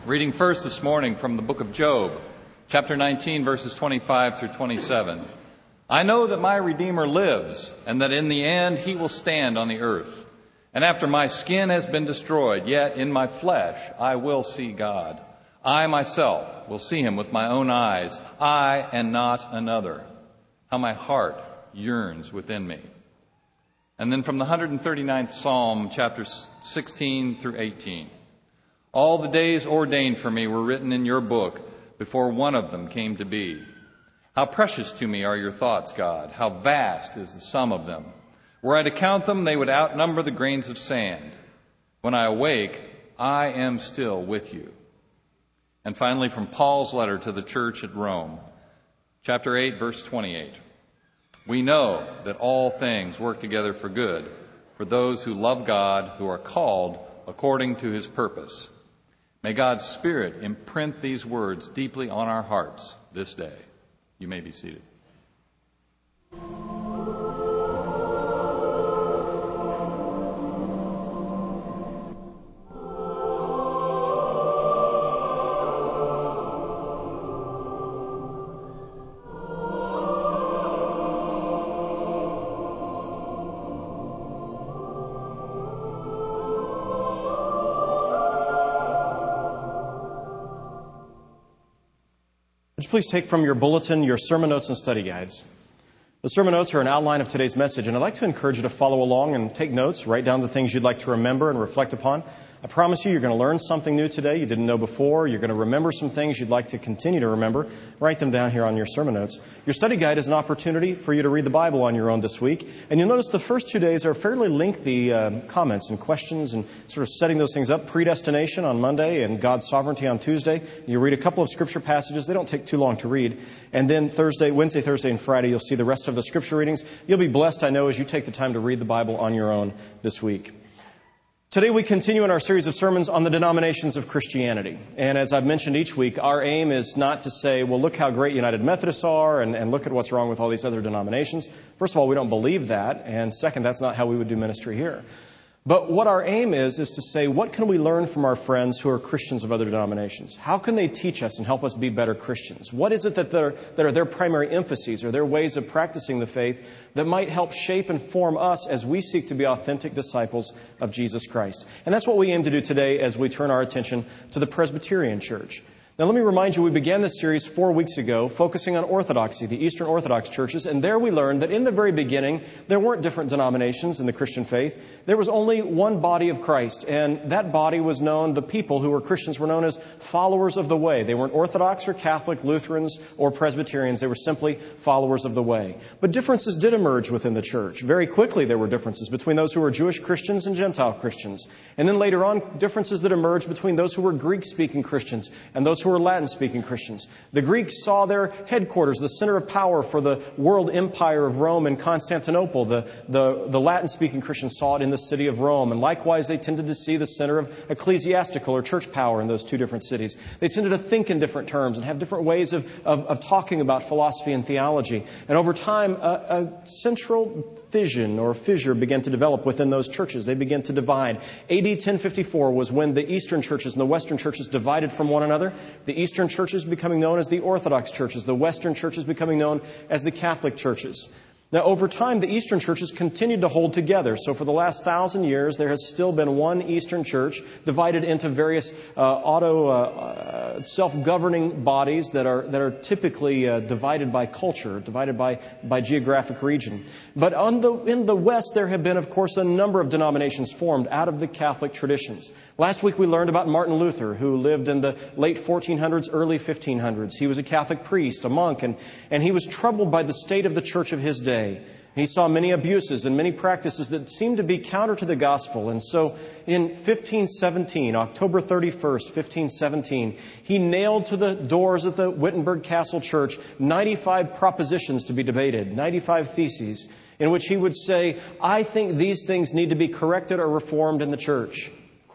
Reading first this morning from the book of Job, chapter 19, verses 25 through 27. I know that my Redeemer lives, and that in the end he will stand on the earth. And after my skin has been destroyed, yet in my flesh I will see God. I myself will see him with my own eyes, I and not another. How my heart yearns within me. And then from the 139th Psalm, chapters 16 through 18. All the days ordained for me were written in your book before one of them came to be. How precious to me are your thoughts, God. How vast is the sum of them. Were I to count them, they would outnumber the grains of sand. When I awake, I am still with you. And finally, from Paul's letter to the church at Rome, chapter 8, verse 28. We know that all things work together for good for those who love God, who are called according to his purpose. May God's Spirit imprint these words deeply on our hearts this day. You may be seated. Please take from your bulletin your sermon notes and study guides. The sermon notes are an outline of today's message, and I'd like to encourage you to follow along and take notes, write down the things you'd like to remember and reflect upon. I promise you're going to learn something new today you didn't know before. You're going to remember some things you'd like to continue to remember. Write them down here on your sermon notes. Your study guide is an opportunity for you to read the Bible on your own this week. And you'll notice the first 2 days are fairly lengthy comments and questions and sort of setting those things up. Predestination on Monday and God's sovereignty on Tuesday. You read a couple of scripture passages. They don't take too long to read. And then Wednesday, Thursday, and Friday, you'll see the rest of the scripture readings. You'll be blessed, I know, as you take the time to read the Bible on your own this week. Today we continue in our series of sermons on the denominations of Christianity. And as I've mentioned each week, our aim is not to say, well, look how great United Methodists are and look at what's wrong with all these other denominations. First of all, we don't believe that. And second, that's not how we would do ministry here. But what our aim is to say, what can we learn from our friends who are Christians of other denominations? How can they teach us and help us be better Christians? What is it that are their primary emphases or their ways of practicing the faith that might help shape and form us as we seek to be authentic disciples of Jesus Christ? And that's what we aim to do today as we turn our attention to the Presbyterian Church. Now, let me remind you, we began this series 4 weeks ago, focusing on Orthodoxy, the Eastern Orthodox churches, and there we learned that in the very beginning, there weren't different denominations in the Christian faith. There was only one body of Christ, and that body was known, the people who were Christians were known as followers of the way. They weren't Orthodox or Catholic, Lutherans, or Presbyterians. They were simply followers of the way. But differences did emerge within the church. Very quickly, there were differences between those who were Jewish Christians and Gentile Christians. And then later on, differences that emerged between those who were Greek-speaking Christians and those who were Latin-speaking Christians. The Greeks saw their headquarters, the center of power for the world empire of Rome and Constantinople. The Latin-speaking Christians saw it in the city of Rome. And likewise, they tended to see the center of ecclesiastical or church power in those two different cities. They tended to think in different terms and have different ways of talking about philosophy and theology. And over time, a central fission or fissure began to develop within those churches. They began to divide. AD 1054 was when the Eastern churches and the Western churches divided from one another. The Eastern churches becoming known as the Orthodox churches, the Western churches becoming known as the Catholic churches. Now, over time, the Eastern churches continued to hold together. So for the last 1,000 years, there has still been one Eastern church divided into various self-governing bodies that are typically divided by culture, divided by geographic region. But in the West, there have been, of course, a number of denominations formed out of the Catholic traditions. Last week, we learned about Martin Luther, who lived in the late 1400s, early 1500s. He was a Catholic priest, a monk, and he was troubled by the state of the church of his day. He saw many abuses and many practices that seemed to be counter to the gospel. And so in 1517, October 31st, 1517, he nailed to the doors of the Wittenberg Castle Church 95 propositions to be debated, 95 theses, in which he would say, I think these things need to be corrected or reformed in the church. Of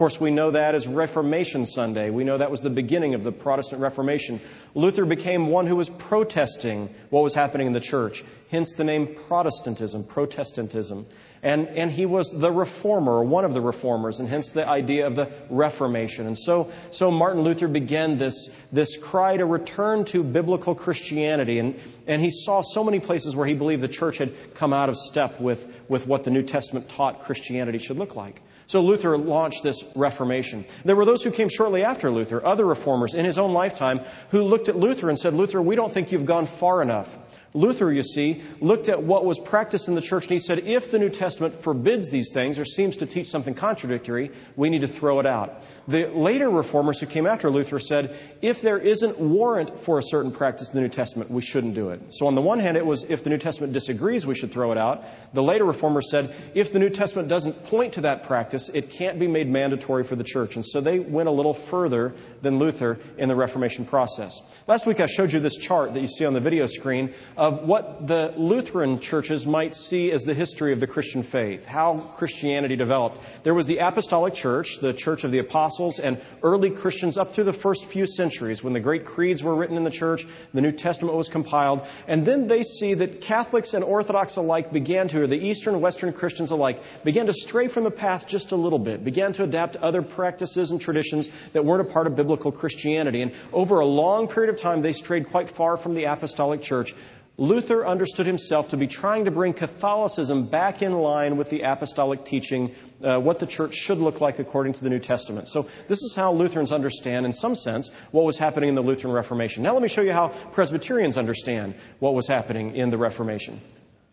Of course, we know that as Reformation Sunday. We know that was the beginning of the Protestant Reformation. Luther became one who was protesting what was happening in the church, hence the name Protestantism. And he was the reformer, or one of the reformers, and hence the idea of the Reformation. And so Martin Luther began this cry to return to biblical Christianity. And he saw so many places where he believed the church had come out of step with what the New Testament taught Christianity should look like. So Luther launched this Reformation. There were those who came shortly after Luther, other reformers in his own lifetime, who looked at Luther and said, Luther, we don't think you've gone far enough. Luther, you see, looked at what was practiced in the church and he said, if the New Testament forbids these things or seems to teach something contradictory, we need to throw it out. The later reformers who came after Luther said, if there isn't warrant for a certain practice in the New Testament, we shouldn't do it. So on the one hand, it was if the New Testament disagrees, we should throw it out. The later reformers said, if the New Testament doesn't point to that practice, it can't be made mandatory for the church. And so they went a little further than Luther in the Reformation process. Last week I showed you this chart that you see on the video screen of what the Lutheran churches might see as the history of the Christian faith, how Christianity developed. There was the Apostolic Church, the Church of the Apostles, and early Christians up through the first few centuries when the great creeds were written in the church, the New Testament was compiled. And then they see that Catholics and Orthodox alike or the Eastern and Western Christians alike, began to stray from the path just a little bit, began to adapt other practices and traditions that weren't a part of biblical Christianity. And over a long period of time, they strayed quite far from the Apostolic Church. Luther understood himself to be trying to bring Catholicism back in line with the apostolic teaching, what the church should look like according to the New Testament. So this is how Lutherans understand, in some sense, what was happening in the Lutheran Reformation. Now let me show you how Presbyterians understand what was happening in the Reformation.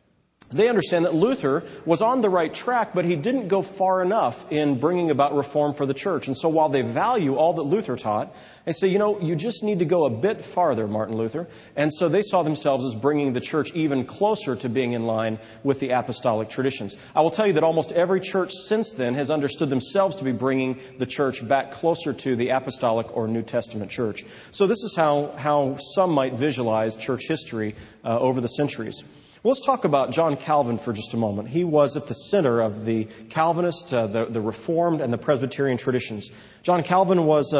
They understand that Luther was on the right track, but he didn't go far enough in bringing about reform for the church. And so while they value all that Luther taught, they say, you just need to go a bit farther, Martin Luther. And so they saw themselves as bringing the church even closer to being in line with the apostolic traditions. I will tell you that almost every church since then has understood themselves to be bringing the church back closer to the apostolic or New Testament church. So this is how some might visualize church history over the centuries. Well, let's talk about John Calvin for just a moment. He was at the center of the Calvinist, the Reformed, and the Presbyterian traditions. John Calvin was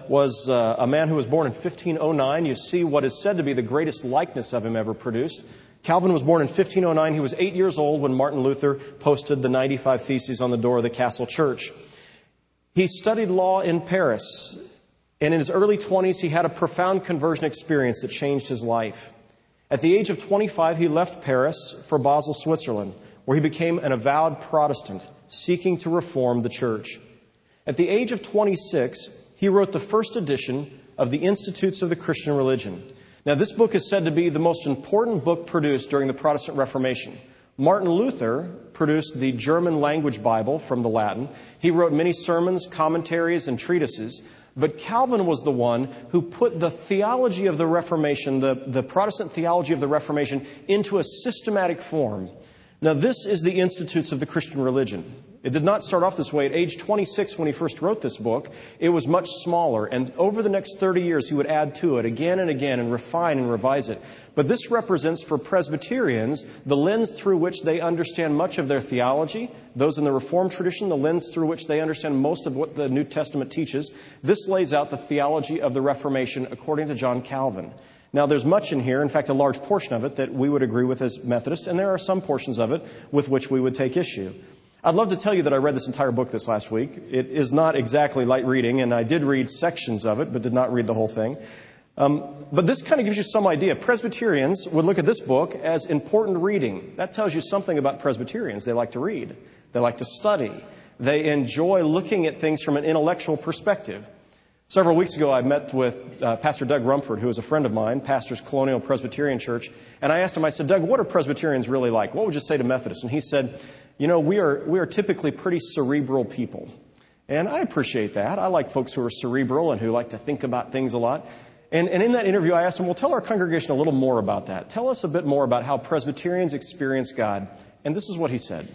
a man who was born in 1509. You see what is said to be the greatest likeness of him ever produced. Calvin was born in 1509. He was 8 years old when Martin Luther posted the 95 Theses on the door of the Castle Church. He studied law in Paris, and in his early 20s, he had a profound conversion experience that changed his life. At the age of 25, he left Paris for Basel, Switzerland, where he became an avowed Protestant, seeking to reform the church. At the age of 26, he wrote the first edition of the Institutes of the Christian Religion. Now, this book is said to be the most important book produced during the Protestant Reformation. Martin Luther produced the German language Bible from the Latin. He wrote many sermons, commentaries, and treatises. But Calvin was the one who put the theology of the Reformation, the Protestant theology of the Reformation, into a systematic form. Now, this is the Institutes of the Christian Religion. It did not start off this way. At age 26, when he first wrote this book, it was much smaller. And over the next 30 years, he would add to it again and again and refine and revise it. But this represents for Presbyterians the lens through which they understand much of their theology. Those in the Reformed tradition, the lens through which they understand most of what the New Testament teaches. This lays out the theology of the Reformation according to John Calvin. Now, there's much in here, in fact, a large portion of it that we would agree with as Methodists, and there are some portions of it with which we would take issue. I'd love to tell you that I read this entire book this last week. It is not exactly light reading, and I did read sections of it, but did not read the whole thing. But this kind of gives you some idea. Presbyterians would look at this book as important reading. That tells you something about Presbyterians. They like to read. They like to study. They enjoy looking at things from an intellectual perspective. Several weeks ago, I met with Pastor Doug Rumford, who is a friend of mine, pastors Colonial Presbyterian Church. And I asked him, I said, Doug, what are Presbyterians really like? What would you say to Methodists? And he said, we are typically pretty cerebral people. And I appreciate that. I like folks who are cerebral and who like to think about things a lot. And in that interview, I asked him, well, tell our congregation a little more about that. Tell us a bit more about how Presbyterians experience God. And this is what he said.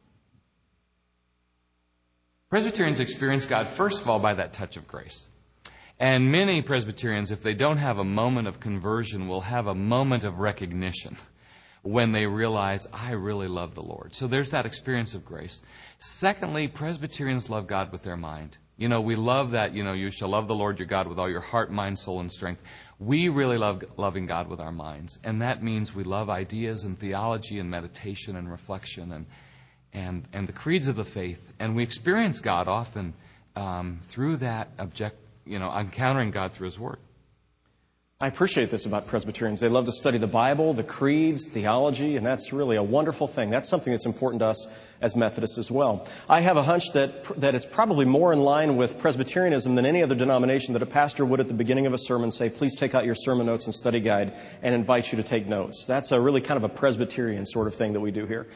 Presbyterians experience God, first of all, by that touch of grace. And many Presbyterians, if they don't have a moment of conversion, will have a moment of recognition when they realize, I really love the Lord. So there's that experience of grace. Secondly, Presbyterians love God with their mind. We love that, you shall love the Lord your God with all your heart, mind, soul, and strength. We really love loving God with our minds. And that means we love ideas and theology and meditation and reflection and the creeds of the faith. And we experience God often through that encountering God through His Word. I appreciate this about Presbyterians. They love to study the Bible, the creeds, theology, and that's really a wonderful thing. That's something that's important to us as Methodists as well. I have a hunch that it's probably more in line with Presbyterianism than any other denomination that a pastor would at the beginning of a sermon say, please take out your sermon notes and study guide and invite you to take notes. That's a really kind of a Presbyterian sort of thing that we do here.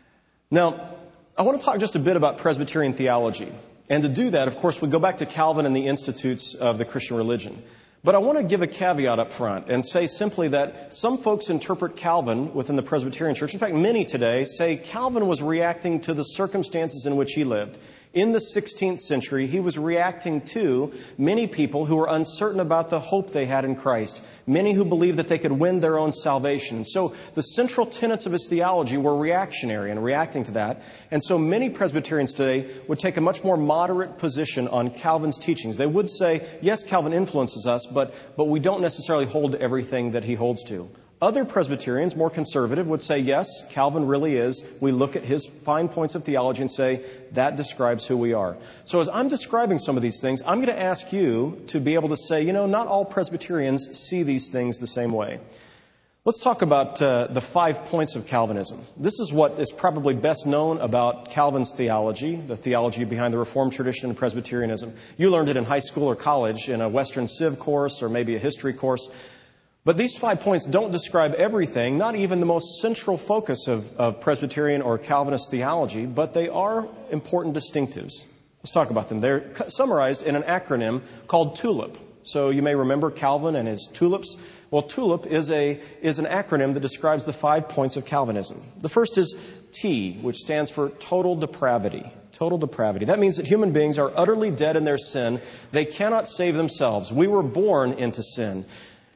Now, I want to talk just a bit about Presbyterian theology. And to do that, of course, we go back to Calvin and the Institutes of the Christian Religion. But I want to give a caveat up front and say simply that some folks interpret Calvin within the Presbyterian Church. In fact, many today say Calvin was reacting to the circumstances in which he lived. In the 16th century, he was reacting to many people who were uncertain about the hope they had in Christ, many who believed that they could win their own salvation. So the central tenets of his theology were reactionary and reacting to that. And so many Presbyterians today would take a much more moderate position on Calvin's teachings. They would say, yes, Calvin influences us, but we don't necessarily hold to everything that he holds to. Other Presbyterians, more conservative, would say, yes, Calvin really is. We look at his fine points of theology and say, that describes who we are. So as I'm describing some of these things, I'm going to ask you to be able to say, not all Presbyterians see these things the same way. Let's talk about the 5 points of Calvinism. This is what is probably best known about Calvin's theology, the theology behind the Reformed tradition and Presbyterianism. You learned it in high school or college in a Western Civ course or maybe a history course. But these 5 points don't describe everything, not even the most central focus of Presbyterian or Calvinist theology, but they are important distinctives. Let's talk about them. They're summarized in an acronym called TULIP. So you may remember Calvin and his tulips. Well, TULIP is an acronym that describes the 5 points of Calvinism. The first is T, which stands for total depravity. Total depravity. That means that human beings are utterly dead in their sin. They cannot save themselves. We were born into sin.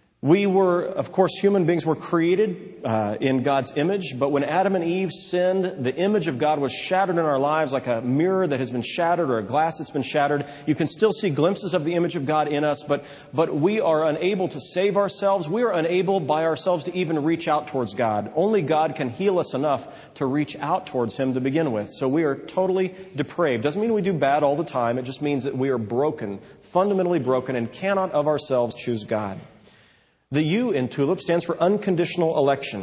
Of course, human beings were created in God's image, but when Adam and Eve sinned, the image of God was shattered in our lives like a mirror that has been shattered or a glass that's been shattered. You can still see glimpses of the image of God in us, but we are unable to save ourselves. We are unable by ourselves to even reach out towards God. Only God can heal us enough to reach out towards Him to begin with. So we are totally depraved. Doesn't mean we do bad all the time. It just means that we are broken, fundamentally broken, and cannot of ourselves choose God. The U in TULIP stands for unconditional election.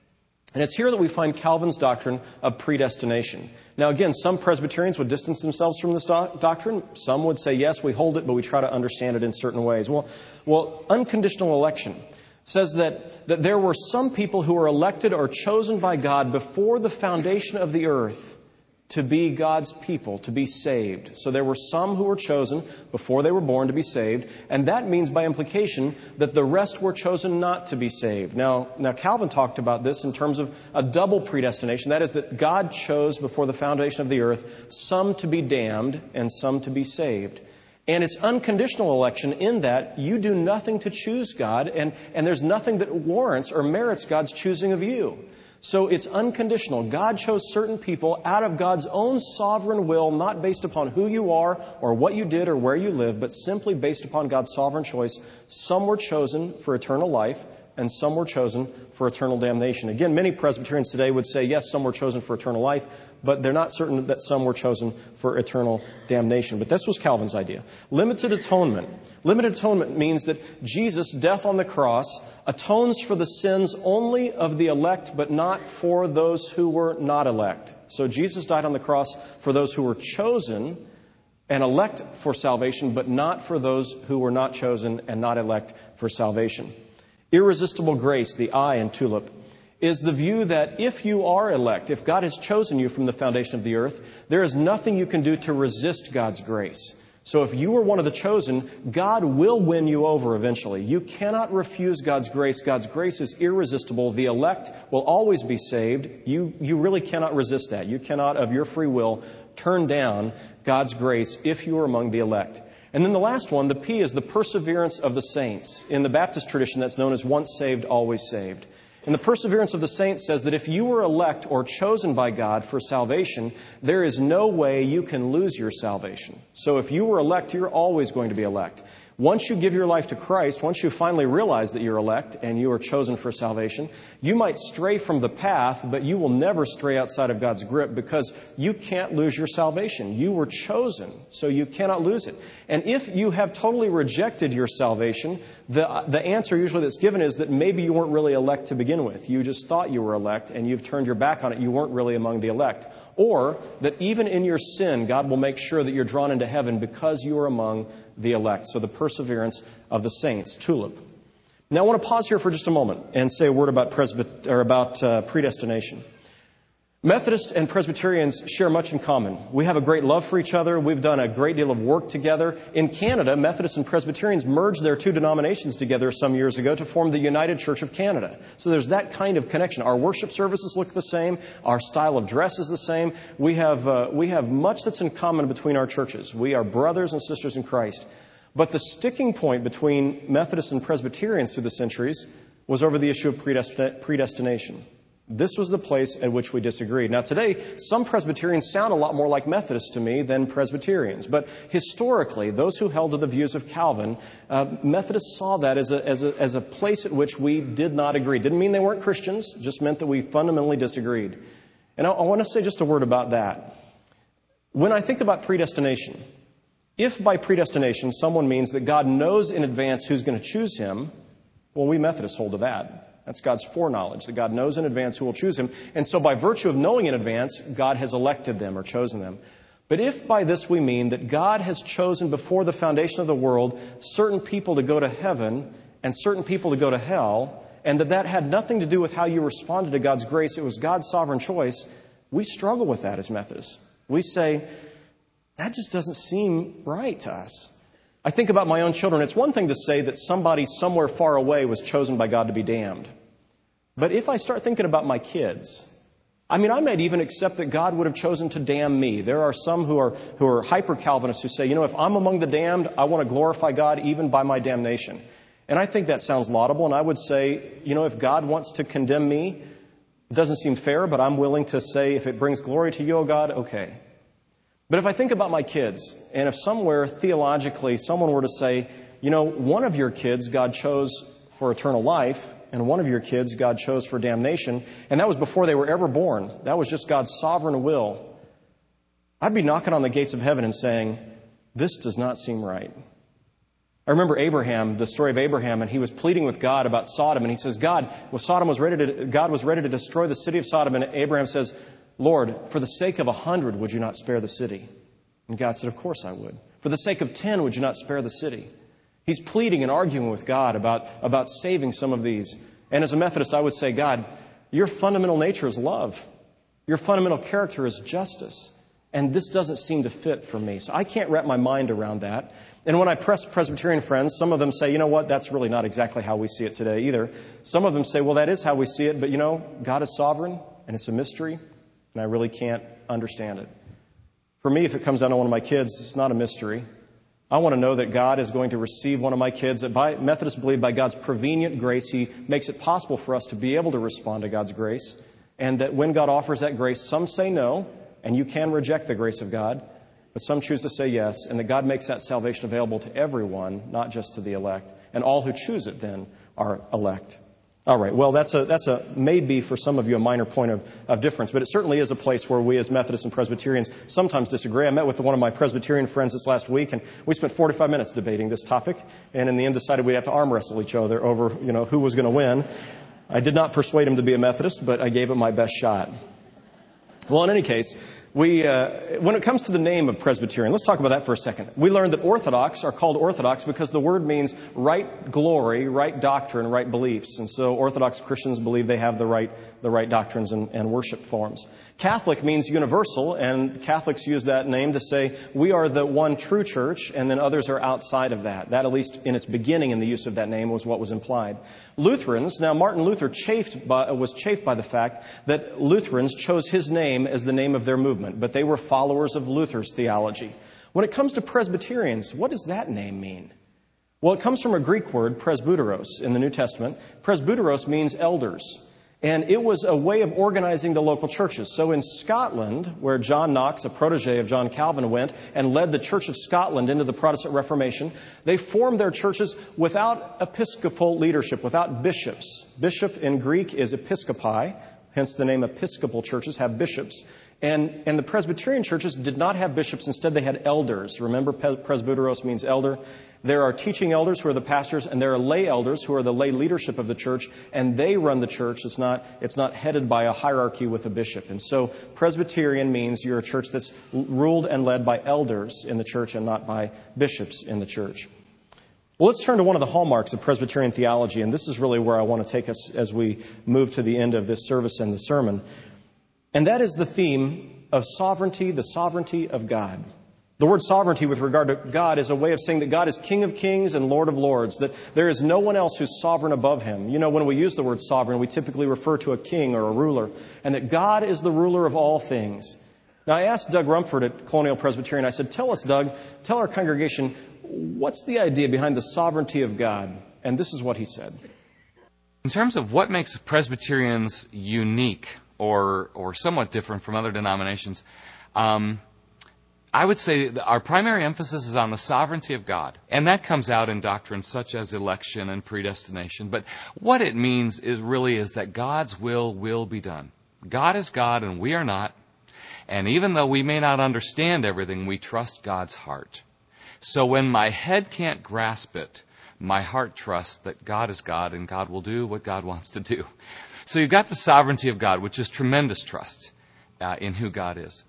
And it's here that we find Calvin's doctrine of predestination. Now, again, some Presbyterians would distance themselves from this doctrine. Some would say, yes, we hold it, but we try to understand it in certain ways. Well, unconditional election says that there were some people who were elected or chosen by God before the foundation of the earth to be God's people, to be saved. So there were some who were chosen before they were born to be saved, and that means by implication that the rest were chosen not to be saved. Now Calvin talked about this in terms of a double predestination. That is that God chose before the foundation of the earth some to be damned and some to be saved. And it's unconditional election in that you do nothing to choose God, and there's nothing that warrants or merits God's choosing of you. So it's unconditional. God chose certain people out of God's own sovereign will, not based upon who you are or what you did or where you live, but simply based upon God's sovereign choice. Some were chosen for eternal life, and some were chosen for eternal damnation. Again, many Presbyterians today would say, yes, some were chosen for eternal life, but they're not certain that some were chosen for eternal damnation. But this was Calvin's idea. Limited atonement. Limited atonement means that Jesus' death on the cross atones for the sins only of the elect, but not for those who were not elect. So Jesus died on the cross for those who were chosen and elect for salvation, but not for those who were not chosen and not elect for salvation. Irresistible grace, the I in TULIP, is the view that if you are elect, if God has chosen you from the foundation of the earth, there is nothing you can do to resist God's grace. So if you are one of the chosen, God will win you over eventually. You cannot refuse God's grace. God's grace is irresistible. The elect will always be saved. You really cannot resist that. You cannot, of your free will, turn down God's grace if you are among the elect. And then the last one, the P, is the perseverance of the saints. In the Baptist tradition, that's known as once saved, always saved. And the perseverance of the saints says that if you were elect or chosen by God for salvation, there is no way you can lose your salvation. So if you were elect, you're always going to be elect. Once you give your life to Christ, once you finally realize that you're elect and you are chosen for salvation, you might stray from the path, but you will never stray outside of God's grip because you can't lose your salvation. You were chosen, so you cannot lose it. And if you have totally rejected your salvation, the answer usually that's given is that maybe you weren't really elect to begin with. You just thought you were elect and you've turned your back on it. You weren't really among the elect. Or that even in your sin, God will make sure that you're drawn into heaven because you are among the elect. So the perseverance of the saints, TULIP. Now I want to pause here for just a moment and say a word about predestination. Methodists and Presbyterians share much in common. We have a great love for each other. We've done a great deal of work together. In Canada, Methodists and Presbyterians merged their two denominations together some years ago to form the United Church of Canada. So there's that kind of connection. Our worship services look the same. Our style of dress is the same. We have much that's in common between our churches. We are brothers and sisters in Christ. But the sticking point between Methodists and Presbyterians through the centuries was over the issue of predestination. This was the place at which we disagreed. Now today, some Presbyterians sound a lot more like Methodists to me than Presbyterians. But historically, those who held to the views of Calvin, Methodists saw that as a place at which we did not agree. Didn't mean they weren't Christians, just meant that we fundamentally disagreed. And I want to say just a word about that. When I think about predestination, if by predestination someone means that God knows in advance who's going to choose him, well, we Methodists hold to that. That's God's foreknowledge, that God knows in advance who will choose him. And so by virtue of knowing in advance, God has elected them or chosen them. But if by this we mean that God has chosen before the foundation of the world certain people to go to heaven and certain people to go to hell, and that had nothing to do with how you responded to God's grace, it was God's sovereign choice, we struggle with that as Methodists. We say, that just doesn't seem right to us. I think about my own children. It's one thing to say that somebody somewhere far away was chosen by God to be damned. But if I start thinking about my kids, I might even accept that God would have chosen to damn me. There are some who are hyper-Calvinists who say, if I'm among the damned, I want to glorify God even by my damnation. And I think that sounds laudable. And I would say, if God wants to condemn me, it doesn't seem fair, but I'm willing to say, if it brings glory to you, O God, okay. But if I think about my kids, and if somewhere theologically someone were to say, one of your kids God chose for eternal life, and one of your kids God chose for damnation, and that was before they were ever born. That was just God's sovereign will. I'd be knocking on the gates of heaven and saying, this does not seem right. I remember Abraham, the story of Abraham, and he was pleading with God about Sodom, and he says, God was ready to destroy the city of Sodom, and Abraham says, Lord, for the sake of 100, would you not spare the city? And God said, of course I would. For the sake of 10, would you not spare the city? He's pleading and arguing with God about saving some of these. And as a Methodist, I would say, God, your fundamental nature is love. Your fundamental character is justice. And this doesn't seem to fit for me. So I can't wrap my mind around that. And when I press Presbyterian friends, some of them say, that's really not exactly how we see it today either. Some of them say, well, that is how we see it. But God is sovereign and it's a mystery. And I really can't understand it. For me, if it comes down to one of my kids, it's not a mystery. I want to know that God is going to receive one of my kids, that Methodists believe by God's prevenient grace, He makes it possible for us to be able to respond to God's grace. And that when God offers that grace, some say no, and you can reject the grace of God, but some choose to say yes, and that God makes that salvation available to everyone, not just to the elect. And all who choose it then are elect. All right, well, that's a maybe for some of you a minor point of difference, but it certainly is a place where we as Methodists and Presbyterians sometimes disagree. I met with one of my Presbyterian friends this last week, and we spent 45 minutes debating this topic, and in the end decided we'd have to arm wrestle each other over, who was going to win. I did not persuade him to be a Methodist, but I gave it my best shot. Well, in any case, when it comes to the name of Presbyterian, let's talk about that for a second. We learned that Orthodox are called Orthodox because the word means right glory, right doctrine, right beliefs. And so Orthodox Christians believe they have the right doctrines and worship forms. Catholic means universal, and Catholics use that name to say we are the one true church, and then others are outside of that. That, at least in its beginning in the use of that name, was what was implied. Lutherans, now Martin Luther was chafed by the fact that Lutherans chose his name as the name of their movement, but they were followers of Luther's theology. When it comes to Presbyterians, what does that name mean? Well, it comes from a Greek word, presbyteros, in the New Testament. Presbyteros means elders. And it was a way of organizing the local churches. So in Scotland, where John Knox, a protege of John Calvin, went and led the Church of Scotland into the Protestant Reformation, they formed their churches without episcopal leadership, without bishops. Bishop in Greek is episkopai, hence the name Episcopal churches have bishops. And the Presbyterian churches did not have bishops. Instead, they had elders. Remember, presbyteros means elder. There are teaching elders who are the pastors, and there are lay elders who are the lay leadership of the church, and they run the church. It's not headed by a hierarchy with a bishop. And so Presbyterian means you're a church that's ruled and led by elders in the church and not by bishops in the church. Well, let's turn to one of the hallmarks of Presbyterian theology, and this is really where I want to take us as we move to the end of this service and the sermon. And that is the theme of sovereignty, the sovereignty of God. The word sovereignty with regard to God is a way of saying that God is King of kings and Lord of lords, that there is no one else who's sovereign above him. You know, when we use the word sovereign, we typically refer to a king or a ruler, and that God is the ruler of all things. Now, I asked Doug Rumford at Colonial Presbyterian, I said, tell us, Doug, tell our congregation, what's the idea behind the sovereignty of God? And this is what he said. In terms of what makes Presbyterians unique or somewhat different from other denominations, I would say that our primary emphasis is on the sovereignty of God. And that comes out in doctrines such as election and predestination. But what it means is that God's will be done. God is God and we are not. And even though we may not understand everything, we trust God's heart. So when my head can't grasp it, my heart trusts that God is God and God will do what God wants to do. So you've got the sovereignty of God, which is tremendous trust in who God is.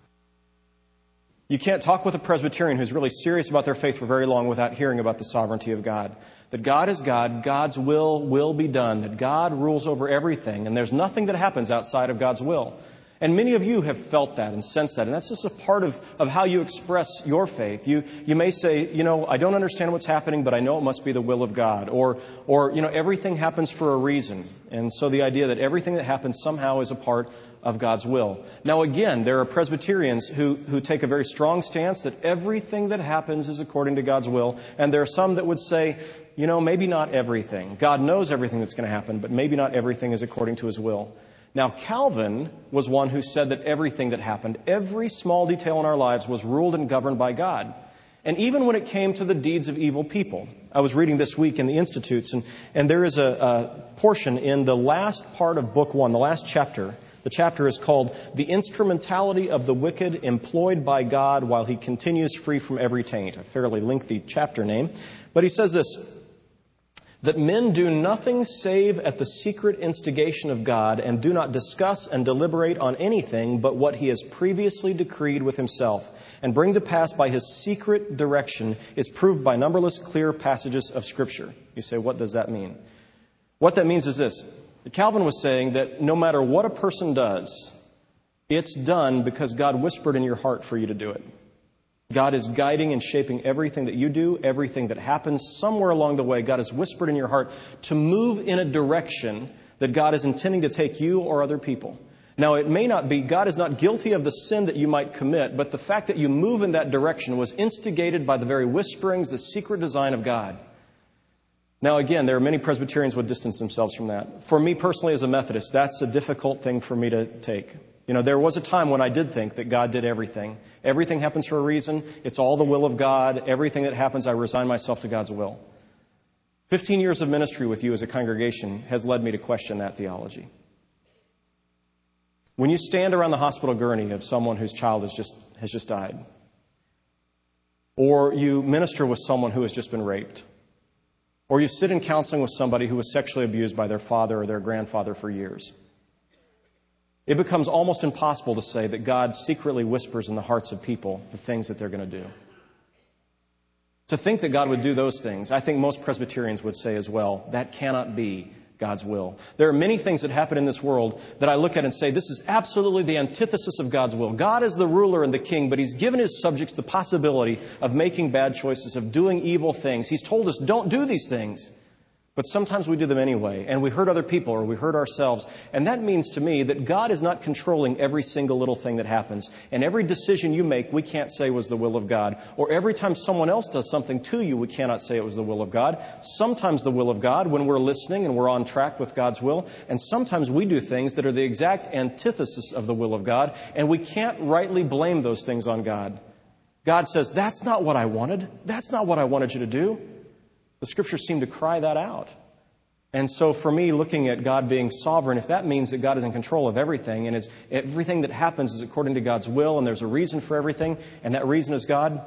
You can't talk with a Presbyterian who's really serious about their faith for very long without hearing about the sovereignty of God. That God is God, God's will be done, that God rules over everything, and there's nothing that happens outside of God's will. And many of you have felt that and sensed that, and that's just a part of how you express your faith. You may say, I don't understand what's happening, but I know it must be the will of God. Or everything happens for a reason. And so the idea that everything that happens somehow is a part of God's will. Now again, there are Presbyterians who take a very strong stance that everything that happens is according to God's will. And there are some that would say, maybe not everything. God knows everything that's going to happen, but maybe not everything is according to His will. Now, Calvin was one who said that everything that happened, every small detail in our lives was ruled and governed by God. And even when it came to the deeds of evil people. I was reading this week in the Institutes, and there is a portion in the last part of Book 1, the last chapter. The chapter is called The Instrumentality of the Wicked Employed by God While He Continues Free from Every Taint. A fairly lengthy chapter name. But he says this, that men do nothing save at the secret instigation of God and do not discuss and deliberate on anything but what He has previously decreed with Himself and bring to pass by His secret direction is proved by numberless clear passages of Scripture. You say, what does that mean? What that means is this. Calvin was saying that no matter what a person does, it's done because God whispered in your heart for you to do it. God is guiding and shaping everything that you do, everything that happens. Somewhere along the way, God has whispered in your heart to move in a direction that God is intending to take you or other people. Now, it may not be, God is not guilty of the sin that you might commit, but the fact that you move in that direction was instigated by the very whisperings, the secret design of God. Now, again, there are many Presbyterians who would distance themselves from that. For me personally as a Methodist, that's a difficult thing for me to take. There was a time when I did think that God did everything. Everything happens for a reason. It's all the will of God. Everything that happens, I resign myself to God's will. 15 years of ministry with you as a congregation has led me to question that theology. When you stand around the hospital gurney of someone whose child has just died, or you minister with someone who has just been raped, or you sit in counseling with somebody who was sexually abused by their father or their grandfather for years, it becomes almost impossible to say that God secretly whispers in the hearts of people the things that they're going to do. To think that God would do those things, I think most Presbyterians would say as well, that cannot be God's will. There are many things that happen in this world that I look at and say, this is absolutely the antithesis of God's will. God is the ruler and the king, but He's given His subjects the possibility of making bad choices, of doing evil things. He's told us, don't do these things. But sometimes we do them anyway, and we hurt other people or we hurt ourselves. And that means to me that God is not controlling every single little thing that happens. And every decision you make, we can't say was the will of God. Or every time someone else does something to you, we cannot say it was the will of God. Sometimes the will of God when we're listening and we're on track with God's will. And sometimes we do things that are the exact antithesis of the will of God. And we can't rightly blame those things on God. God says, that's not what I wanted. That's not what I wanted you to do. The Scriptures seem to cry that out. And so for me, looking at God being sovereign, if that means that God is in control of everything, and it's everything that happens is according to God's will, and there's a reason for everything, and that reason is God,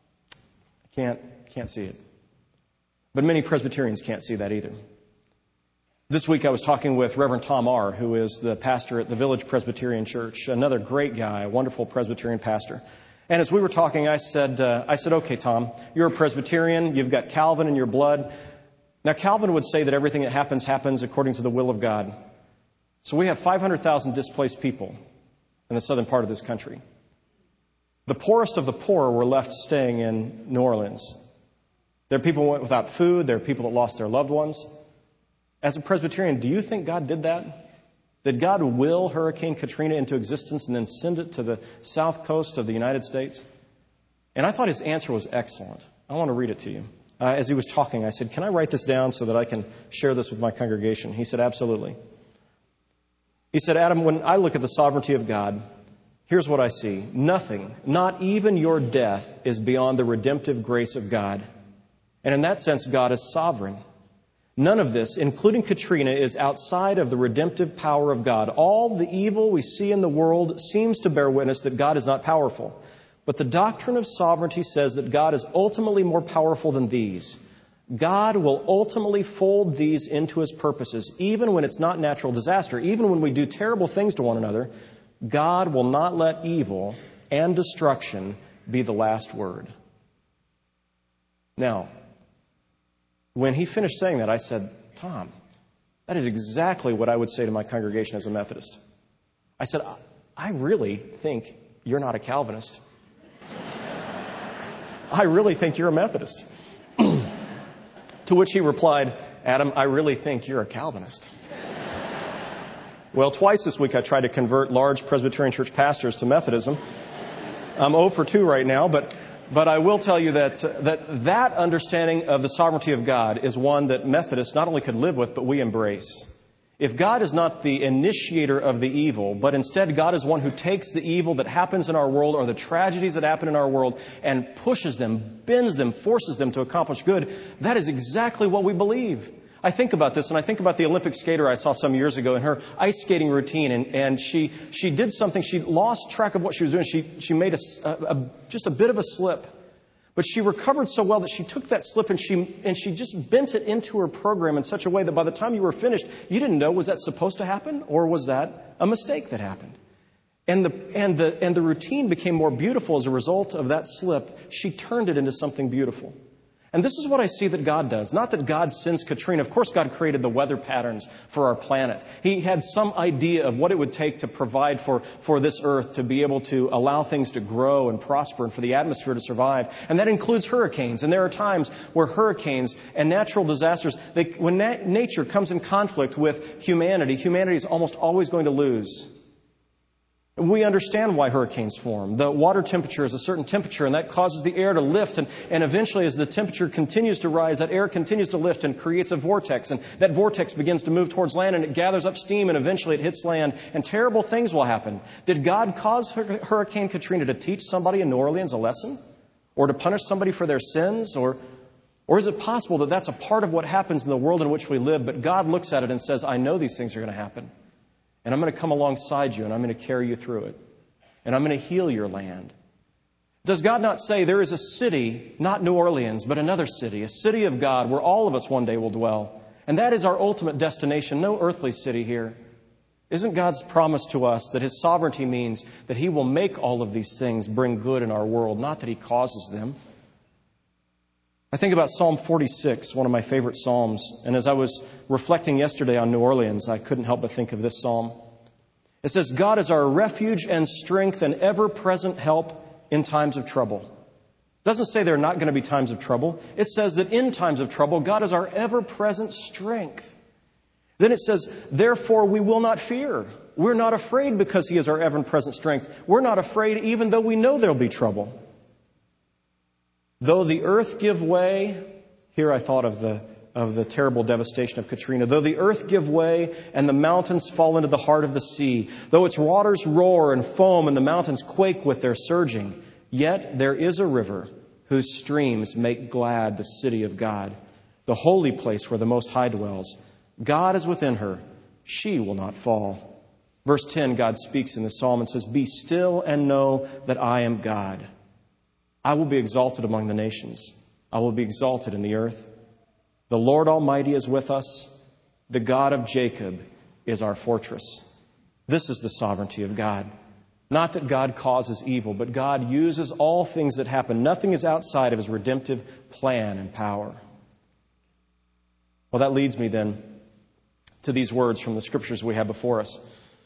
I can't see it. But many Presbyterians can't see that either. This week I was talking with Reverend Tom Arr, who is the pastor at the Village Presbyterian Church, another great guy, a wonderful Presbyterian pastor. And as we were talking, I said, okay, Tom, you're a Presbyterian. You've got Calvin in your blood. Now, Calvin would say that everything that happens according to the will of God. So we have 500,000 displaced people in the southern part of this country. The poorest of the poor were left staying in New Orleans. There are people who went without food. There are people that lost their loved ones. As a Presbyterian, do you think God did that? Did God will Hurricane Katrina into existence and then send it to the south coast of the United States? And I thought his answer was excellent. I want to read it to you. As he was talking, I said, can I write this down so that I can share this with my congregation? He said, absolutely. He said, Adam, when I look at the sovereignty of God, here's what I see. Nothing, not even your death, is beyond the redemptive grace of God. And in that sense, God is sovereign. None of this, including Katrina, is outside of the redemptive power of God. All the evil we see in the world seems to bear witness that God is not powerful. But the doctrine of sovereignty says that God is ultimately more powerful than these. God will ultimately fold these into His purposes, even when it's not natural disaster. Even when we do terrible things to one another, God will not let evil and destruction be the last word. Now, when he finished saying that, I said, Tom, that is exactly what I would say to my congregation as a Methodist. I said, I really think you're not a Calvinist. I really think you're a Methodist. To which he replied, Adam, I really think you're a Calvinist. Well, twice this week I tried to convert large Presbyterian church pastors to Methodism. I'm 0 for 2 right now, but I will tell you that understanding of the sovereignty of God is one that Methodists not only could live with, but we embrace. If God is not the initiator of the evil, but instead God is one who takes the evil that happens in our world or the tragedies that happen in our world and pushes them, bends them, forces them to accomplish good, that is exactly what we believe. I think about this, and I think about the Olympic skater I saw some years ago in her ice skating routine, and she did something. She lost track of what she was doing. She made just a bit of a slip. But she recovered so well that she took that slip and she just bent it into her program in such a way that by the time you were finished, you didn't know, was that supposed to happen or was that a mistake that happened? And the routine became more beautiful as a result of that slip. She turned it into something beautiful. And this is what I see that God does. Not that God sends Katrina. Of course, God created the weather patterns for our planet. He had some idea of what it would take to provide for this earth to be able to allow things to grow and prosper and for the atmosphere to survive. And that includes hurricanes. And there are times where hurricanes and natural disasters, when nature comes in conflict with humanity is almost always going to lose. We understand why hurricanes form. The water temperature is a certain temperature, and that causes the air to lift. And eventually, as the temperature continues to rise, that air continues to lift and creates a vortex. And that vortex begins to move towards land, and it gathers up steam, and eventually it hits land. And terrible things will happen. Did God cause Hurricane Katrina to teach somebody in New Orleans a lesson? Or to punish somebody for their sins? Or is it possible that that's a part of what happens in the world in which we live, but God looks at it and says, I know these things are going to happen. And I'm going to come alongside you, and I'm going to carry you through it. And I'm going to heal your land. Does God not say there is a city, not New Orleans, but another city, a city of God where all of us one day will dwell? And that is our ultimate destination, no earthly city here. Isn't God's promise to us that His sovereignty means that He will make all of these things bring good in our world, not that He causes them? I think about Psalm 46, one of my favorite Psalms. And as I was reflecting yesterday on New Orleans, I couldn't help but think of this Psalm. It says, God is our refuge and strength and ever-present help in times of trouble. doesn't say there are not going to be times of trouble. It says that in times of trouble, God is our ever-present strength. Then it says, therefore we will not fear. We're not afraid because He is our ever-present strength. We're not afraid even though we know there'll be trouble. Though the earth give way, here I thought of the terrible devastation of Katrina. Though the earth give way and the mountains fall into the heart of the sea, though its waters roar and foam and the mountains quake with their surging, yet there is a river whose streams make glad the city of God, the holy place where the Most High dwells. God is within her. She will not fall. Verse 10, God speaks in the psalm and says, be still and know that I am God. I will be exalted among the nations. I will be exalted in the earth. The Lord Almighty is with us. The God of Jacob is our fortress. This is the sovereignty of God. Not that God causes evil, but God uses all things that happen. Nothing is outside of His redemptive plan and power. Well, that leads me then to these words from the scriptures we have before us.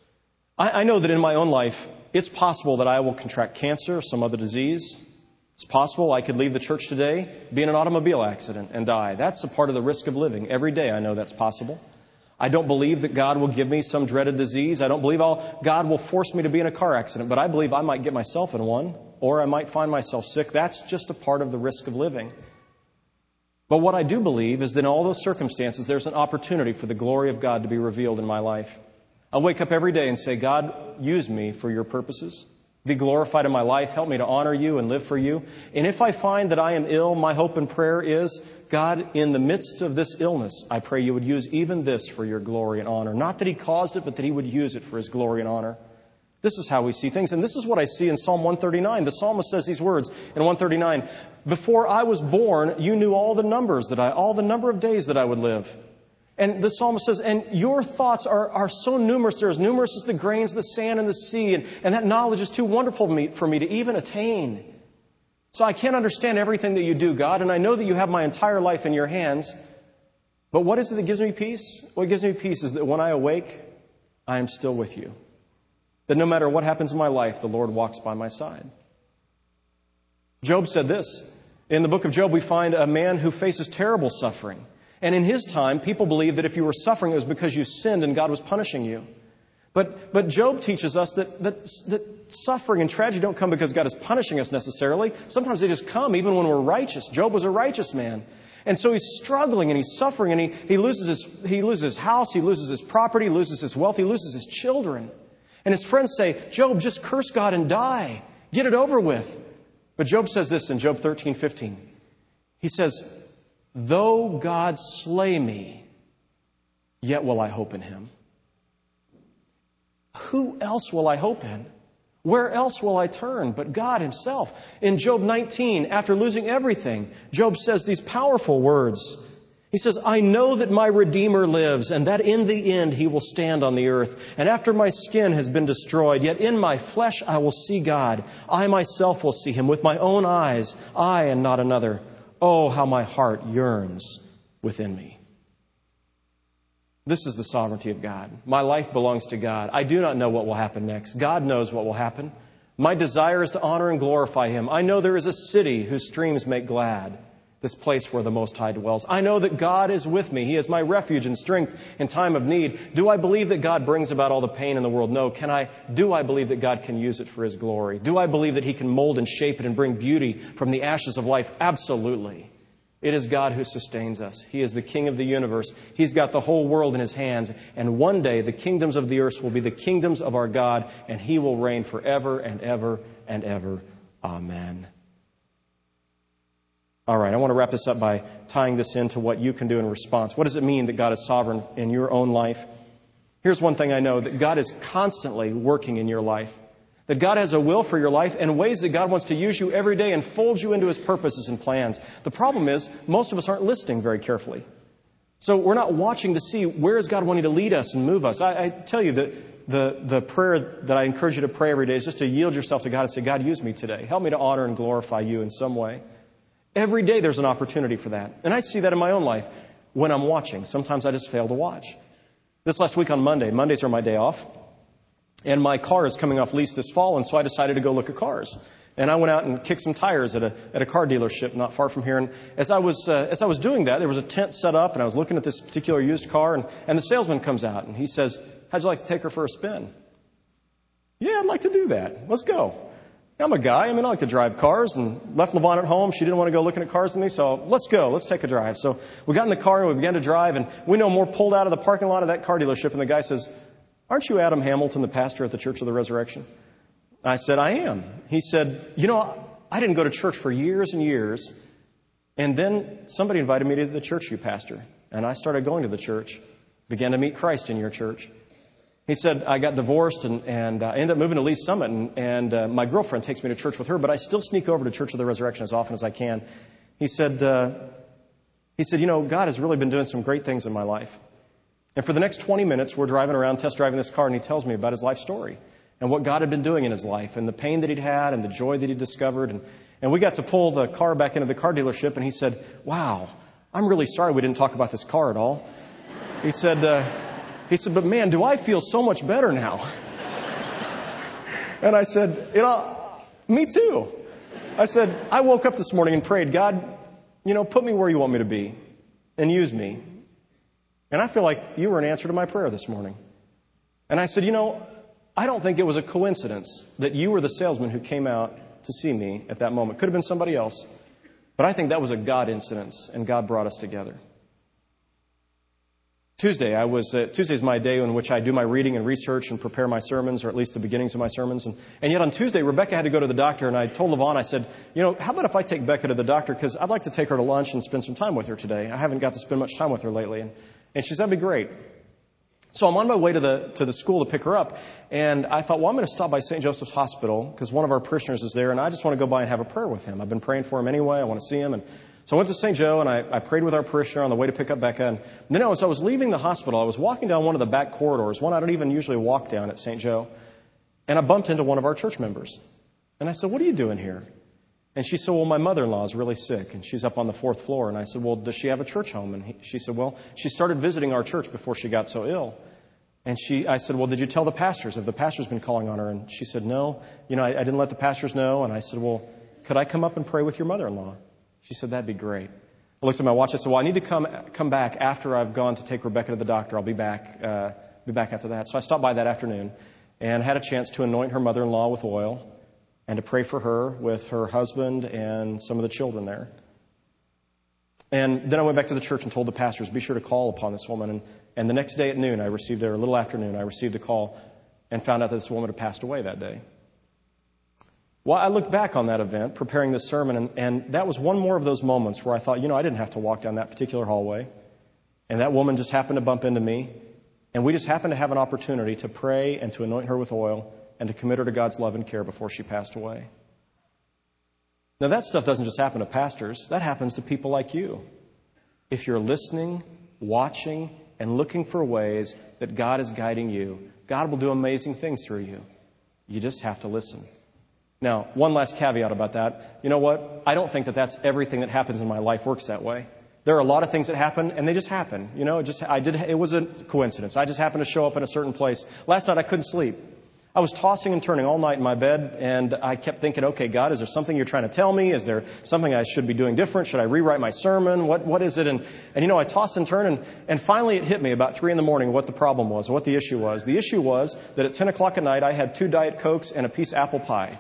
I know that in my own life, it's possible that I will contract cancer or some other disease. It's possible I could leave the church today, be in an automobile accident, and die. That's a part of the risk of living. Every day I know that's possible. I don't believe that God will give me some dreaded disease. I don't believe God will force me to be in a car accident, but I believe I might get myself in one, or I might find myself sick. That's just a part of the risk of living. But what I do believe is that in all those circumstances, there's an opportunity for the glory of God to be revealed in my life. I wake up every day and say, God, use me for your purposes. Be glorified in my life. Help me to honor you and live for you. And if I find that I am ill, my hope and prayer is, God, in the midst of this illness, I pray you would use even this for your glory and honor. Not that He caused it, but that He would use it for His glory and honor. This is how we see things. And this is what I see in Psalm 139. The psalmist says these words in 139. Before I was born, you knew all the number of days that I would live. And the psalmist says, and your thoughts are so numerous. They're as numerous as the grains of the sand and the sea. And that knowledge is too wonderful for me to even attain. So I can't understand everything that you do, God. And I know that you have my entire life in your hands. But what is it that gives me peace? What gives me peace is that when I awake, I am still with you. That no matter what happens in my life, the Lord walks by my side. Job said this. In the book of Job, we find a man who faces terrible suffering. And in his time, people believed that if you were suffering, it was because you sinned and God was punishing you. But Job teaches us that suffering and tragedy don't come because God is punishing us necessarily. Sometimes they just come even when we're righteous. Job was a righteous man. And so he's struggling and he's suffering and he loses his house, he loses his property, he loses his wealth, he loses his children. And his friends say, Job, just curse God and die. Get it over with. But Job says this in Job 13:15. He says, though God slay me, yet will I hope in Him. Who else will I hope in? Where else will I turn but God Himself? In Job 19, after losing everything, Job says these powerful words. He says, I know that my Redeemer lives, and that in the end He will stand on the earth. And after my skin has been destroyed, yet in my flesh I will see God. I myself will see Him with my own eyes, I and not another. Oh, how my heart yearns within me. This is the sovereignty of God. My life belongs to God. I do not know what will happen next. God knows what will happen. My desire is to honor and glorify Him. I know there is a city whose streams make glad, this place where the Most High dwells. I know that God is with me. He is my refuge and strength in time of need. Do I believe that God brings about all the pain in the world? No. Do I believe that God can use it for His glory? Do I believe that He can mold and shape it and bring beauty from the ashes of life? Absolutely. It is God who sustains us. He is the King of the universe. He's got the whole world in His hands. And one day the kingdoms of the earth will be the kingdoms of our God, and He will reign forever and ever and ever. Amen. All right, I want to wrap this up by tying this into what you can do in response. What does it mean that God is sovereign in your own life? Here's one thing I know, that God is constantly working in your life. That God has a will for your life and ways that God wants to use you every day and fold you into His purposes and plans. The problem is, most of us aren't listening very carefully. So we're not watching to see where is God wanting to lead us and move us. I tell you that the prayer that I encourage you to pray every day is just to yield yourself to God and say, God, use me today. Help me to honor and glorify you in some way. Every day there's an opportunity for that. And I see that in my own life when I'm watching. Sometimes I just fail to watch. This last week on Mondays are my day off. And my car is coming off lease this fall, and so I decided to go look at cars. And I went out and kicked some tires at a car dealership not far from here. And as I was doing that, there was a tent set up, and I was looking at this particular used car, and the salesman comes out, and he says, "How'd you like to take her for a spin?" "Yeah, I'd like to do that. Let's go." I'm a guy. I like to drive cars, and left LaVon at home. She didn't want to go looking at cars with me, so let's go. Let's take a drive. So we got in the car, and we began to drive, and we no more pulled out of the parking lot of that car dealership, and the guy says, "Aren't you Adam Hamilton, the pastor at the Church of the Resurrection?" I said, "I am." He said, "I didn't go to church for years and years, and then somebody invited me to the church you pastor, and I started going to the church, began to meet Christ in your church." He said, "I got divorced and I ended up moving to Lee Summit, and my girlfriend takes me to church with her, but I still sneak over to Church of the Resurrection as often as I can." He said, "God has really been doing some great things in my life." And for the next 20 minutes, we're driving around, test driving this car, and he tells me about his life story and what God had been doing in his life and the pain that he'd had and the joy that he discovered. And we got to pull the car back into the car dealership, and he said, "Wow, I'm really sorry we didn't talk about this car at all." He said, "But man, do I feel so much better now." And I said, "Me too." I said, "I woke up this morning and prayed, God, put me where you want me to be and use me. And I feel like you were an answer to my prayer this morning." And I said, "I don't think it was a coincidence that you were the salesman who came out to see me at that moment. Could have been somebody else. But I think that was a God incidence, and God brought us together." Tuesday's my day in which I do my reading and research and prepare my sermons, or at least the beginnings of my sermons. And yet on Tuesday, Rebecca had to go to the doctor, and I told LaVon, I said, "How about if I take Becca to the doctor? Because I'd like to take her to lunch and spend some time with her today. I haven't got to spend much time with her lately." And she said, "That'd be great." So I'm on my way to the school to pick her up, and I thought, I'm going to stop by St. Joseph's Hospital because one of our parishioners is there, and I just want to go by and have a prayer with him. I've been praying for him anyway. I want to see him. And so I went to St. Joe, and I prayed with our parishioner on the way to pick up Becca. And then as I was leaving the hospital, I was walking down one of the back corridors, one I don't even usually walk down at St. Joe, and I bumped into one of our church members. And I said, "What are you doing here?" And she said, "Well, my mother-in-law is really sick, and she's up on the 4th floor." And I said, "Well, does she have a church home?" And she said, "Well, she started visiting our church before she got so ill." And I said, "Well, did you tell the pastors? Have the pastors been calling on her?" And she said, "No, I didn't let the pastors know." And I said, "Well, could I come up and pray with your mother-in-law?" She said, "That'd be great." I looked at my watch. I said, "Well, I need to come back after I've gone to take Rebecca to the doctor. I'll be back after that." So I stopped by that afternoon and had a chance to anoint her mother-in-law with oil and to pray for her with her husband and some of the children there. And then I went back to the church and told the pastors, "Be sure to call upon this woman." And the next day at noon, a little afternoon, I received a call and found out that this woman had passed away that day. Well, I looked back on that event, preparing this sermon, and that was one more of those moments where I thought, I didn't have to walk down that particular hallway. And that woman just happened to bump into me. And we just happened to have an opportunity to pray and to anoint her with oil and to commit her to God's love and care before she passed away. Now, that stuff doesn't just happen to pastors. That happens to people like you. If you're listening, watching, and looking for ways that God is guiding you, God will do amazing things through you. You just have to listen. Now, one last caveat about that. You know what? I don't think that that's everything that happens in my life works that way. There are a lot of things that happen, and they just happen. It was a coincidence. I just happened to show up in a certain place. Last night, I couldn't sleep. I was tossing and turning all night in my bed, and I kept thinking, okay, God, is there something you're trying to tell me? Is there something I should be doing different? Should I rewrite my sermon? What is it? And I tossed and turned, and finally it hit me about 3 a.m. what the problem was, what the issue was. The issue was that at 10 o'clock at night, I had 2 Diet Cokes and a piece of apple pie.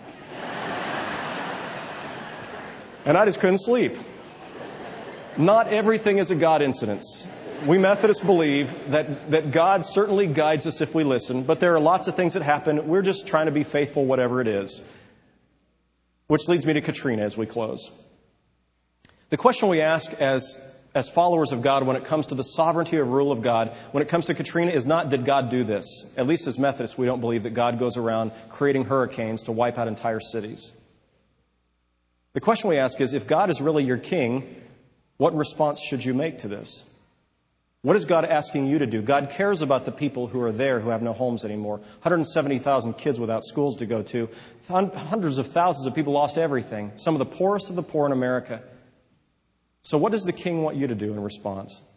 And I just couldn't sleep. Not everything is a God incidence. We Methodists believe that God certainly guides us if we listen, but there are lots of things that happen. We're just trying to be faithful, whatever it is. Which leads me to Katrina as we close. The question we ask as followers of God when it comes to the sovereignty or rule of God, when it comes to Katrina, is not, did God do this? At least as Methodists, we don't believe that God goes around creating hurricanes to wipe out entire cities. The question we ask is, if God is really your king, what response should you make to this? What is God asking you to do? God cares about the people who are there who have no homes anymore. 170,000 kids without schools to go to. Hundreds of thousands of people lost everything. Some of the poorest of the poor in America. So what does the king want you to do in response?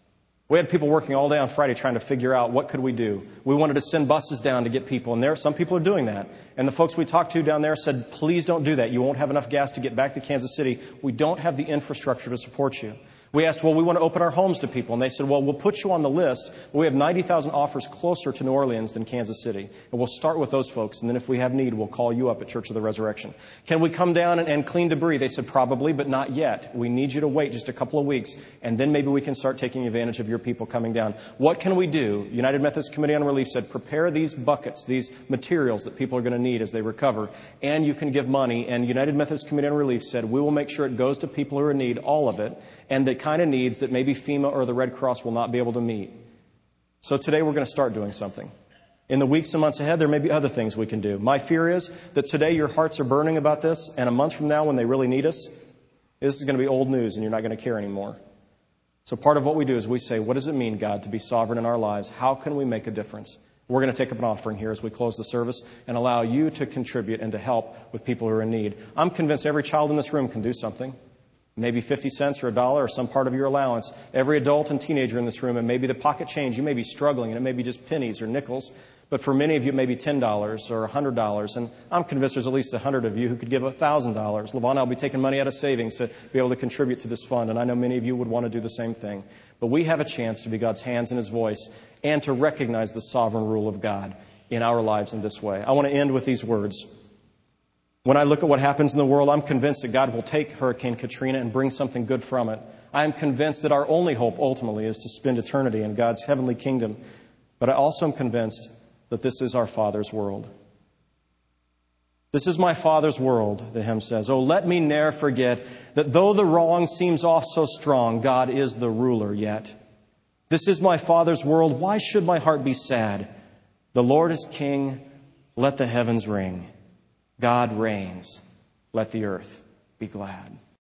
We had people working all day on Friday trying to figure out what could we do. We wanted to send buses down to get people, and some people are doing that. And the folks we talked to down there said, please don't do that. You won't have enough gas to get back to Kansas City. We don't have the infrastructure to support you. We asked, well, we want to open our homes to people. And they said, well, we'll put you on the list. But we have 90,000 offers closer to New Orleans than Kansas City. And we'll start with those folks. And then if we have need, we'll call you up at Church of the Resurrection. Can we come down and clean debris? They said, probably, but not yet. We need you to wait just a couple of weeks. And then maybe we can start taking advantage of your people coming down. What can we do? United Methodist Committee on Relief said, prepare these buckets, these materials that people are going to need as they recover. And you can give money. And United Methodist Committee on Relief said, we will make sure it goes to people who are in need, all of it. And the kind of needs that maybe FEMA or the Red Cross will not be able to meet. So today we're going to start doing something. In the weeks and months ahead, there may be other things we can do. My fear is that today your hearts are burning about this, and a month from now when they really need us, this is going to be old news and you're not going to care anymore. So part of what we do is we say, what does it mean, God, to be sovereign in our lives? How can we make a difference? We're going to take up an offering here as we close the service and allow you to contribute and to help with people who are in need. I'm convinced every child in this room can do something. Maybe 50 cents or $1 or some part of your allowance. Every adult and teenager in this room, and maybe the pocket change, you may be struggling, and it may be just pennies or nickels. But for many of you, it may be $10 or $100. And I'm convinced there's at least 100 of you who could give $1,000. Levon and I will be taking money out of savings to be able to contribute to this fund. And I know many of you would want to do the same thing. But we have a chance to be God's hands and His voice and to recognize the sovereign rule of God in our lives in this way. I want to end with these words. When I look at what happens in the world, I'm convinced that God will take Hurricane Katrina and bring something good from it. I am convinced that our only hope ultimately is to spend eternity in God's heavenly kingdom. But I also am convinced that this is our Father's world. This is my Father's world, the hymn says. Oh, let me ne'er forget that though the wrong seems oft so strong, God is the ruler yet. This is my Father's world. Why should my heart be sad? The Lord is King. Let the heavens ring. God reigns. Let the earth be glad.